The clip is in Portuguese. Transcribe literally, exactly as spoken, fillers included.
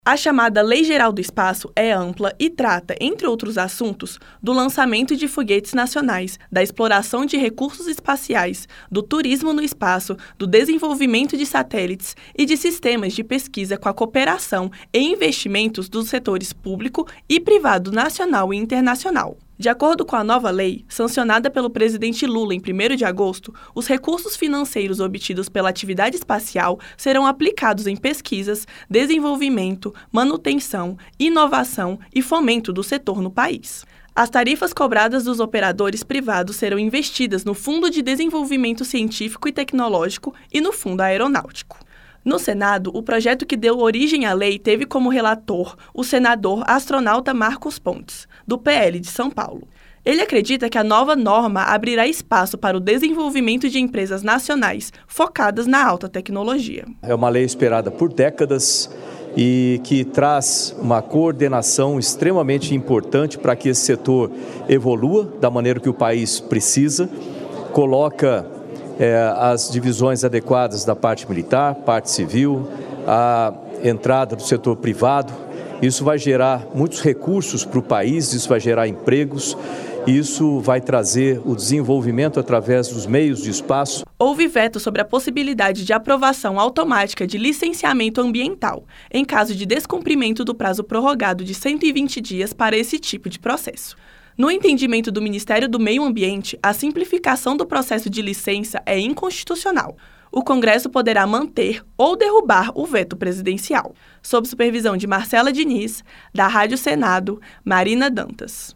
A chamada Lei Geral do Espaço é ampla e trata, entre outros assuntos, do lançamento de foguetes nacionais, da exploração de recursos espaciais, do turismo no espaço, do desenvolvimento de satélites e de sistemas de pesquisa com a cooperação e investimentos dos setores público e privado nacional e internacional. De acordo com a nova lei, sancionada pelo presidente Lula em primeiro de agosto, os recursos financeiros obtidos pela atividade espacial serão aplicados em pesquisas, desenvolvimento, manutenção, inovação e fomento do setor no país. As tarifas cobradas dos operadores privados serão investidas no Fundo de Desenvolvimento Científico e Tecnológico e no Fundo Aeronáutico. No Senado, o projeto que deu origem à lei teve como relator o senador astronauta Marcos Pontes, do P L de São Paulo. Ele acredita que a nova norma abrirá espaço para o desenvolvimento de empresas nacionais focadas na alta tecnologia. É uma lei esperada por décadas e que traz uma coordenação extremamente importante para que esse setor evolua da maneira que o país precisa, coloca É, as divisões adequadas da parte militar, parte civil, a entrada do setor privado. Isso vai gerar muitos recursos para o país, isso vai gerar empregos, isso vai trazer o desenvolvimento através dos meios de espaço. Houve veto sobre a possibilidade de aprovação automática de licenciamento ambiental, em caso de descumprimento do prazo prorrogado de cento e vinte dias para esse tipo de processo. No entendimento do Ministério do Meio Ambiente, a simplificação do processo de licença é inconstitucional. O Congresso poderá manter ou derrubar o veto presidencial. Sob supervisão de Marcela Diniz, da Rádio Senado, Marina Dantas.